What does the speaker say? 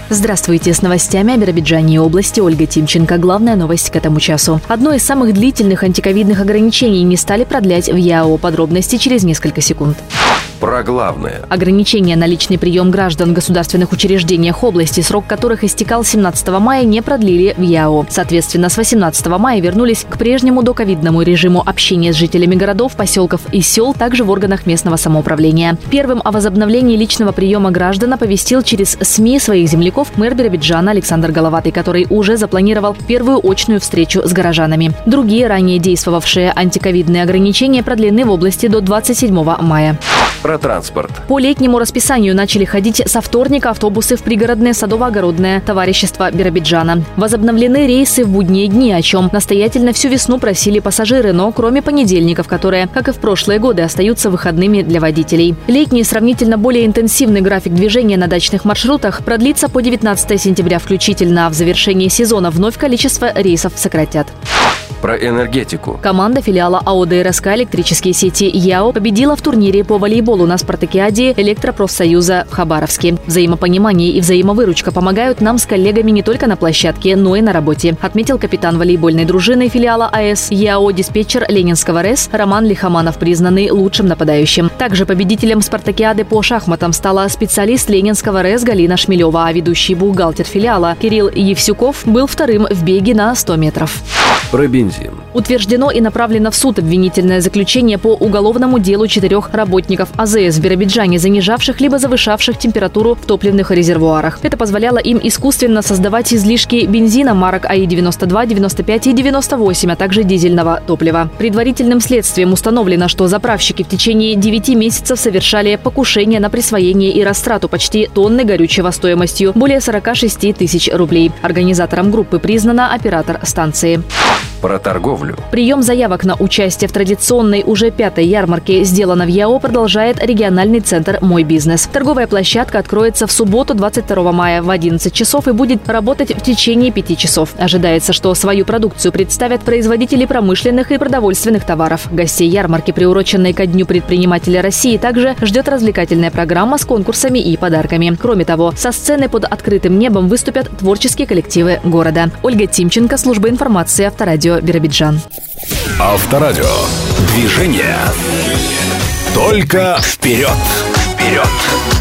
Здравствуйте, с новостями о Биробиджане и области Ольга Тимченко. Главная новость к этому часу. Одно из самых длительных антиковидных ограничений не стали продлять в ЯО. Подробности через несколько секунд. Про главное. Ограничения на личный прием граждан в государственных учреждениях области, срок которых истекал 17 мая, не продлили в ЯО. Соответственно, с 18 мая вернулись к прежнему доковидному режиму общения с жителями городов, поселков и сел, также в органах местного самоуправления. Первым о возобновлении личного приема граждан оповестил через СМИ своих земляков мэр Биробиджана Александр Головатый, который уже запланировал первую очную встречу с горожанами. Другие ранее действовавшие антиковидные ограничения продлены в области до 27 мая. Про транспорт. По летнему расписанию начали ходить со вторника автобусы в пригородное садово-огородное товарищество Биробиджана. Возобновлены рейсы в будние дни, о чем настоятельно всю весну просили пассажиры, но кроме понедельников, которые, как и в прошлые годы, остаются выходными для водителей. Летний сравнительно более интенсивный график движения на дачных маршрутах продлится по 19 сентября включительно, а в завершении сезона вновь количество рейсов сократят. Про энергетику. Команда филиала АО ДРСК «Электрические сети» ЯО победила в турнире по волейболу на спартакиаде Электропрофсоюза в Хабаровске. Взаимопонимание и взаимовыручка помогают нам с коллегами не только на площадке, но и на работе, отметил капитан волейбольной дружины филиала АЭС ЯО «Диспетчер» Ленинского РЭС Роман Лихоманов, признанный лучшим нападающим. Также победителем спартакиады по шахматам стала специалист Ленинского РЭС Галина Шмелева, а ведущий бухгалтер филиала Кирилл Евсюков был вторым в беге на 100 метров. Про бензин. Утверждено и направлено в суд обвинительное заключение по уголовному делу 4 работников АЗС в Биробиджане, занижавших либо завышавших температуру в топливных резервуарах. Это позволяло им искусственно создавать излишки бензина марок АИ-92, 95 и 98, а также дизельного топлива. Предварительным следствием установлено, что заправщики в течение 9 месяцев совершали покушение на присвоение и растрату почти тонны горючего стоимостью более 46 тысяч рублей. Организатором группы признана оператор станции. Про торговлю. Прием заявок на участие в традиционной уже 5-й ярмарке «Сделано в ЯО» продолжает региональный центр «Мой бизнес». Торговая площадка откроется в субботу 22 мая в 11 часов и будет работать в течение 5 часов. Ожидается, что свою продукцию представят производители промышленных и продовольственных товаров. Гостей ярмарки, приуроченной ко Дню предпринимателя России, также ждет развлекательная программа с конкурсами и подарками. Кроме того, со сцены под открытым небом выступят творческие коллективы города. Ольга Тимченко, служба информации, Авторадио Биробиджан. Авторадио. Движение. Только вперед. Вперед.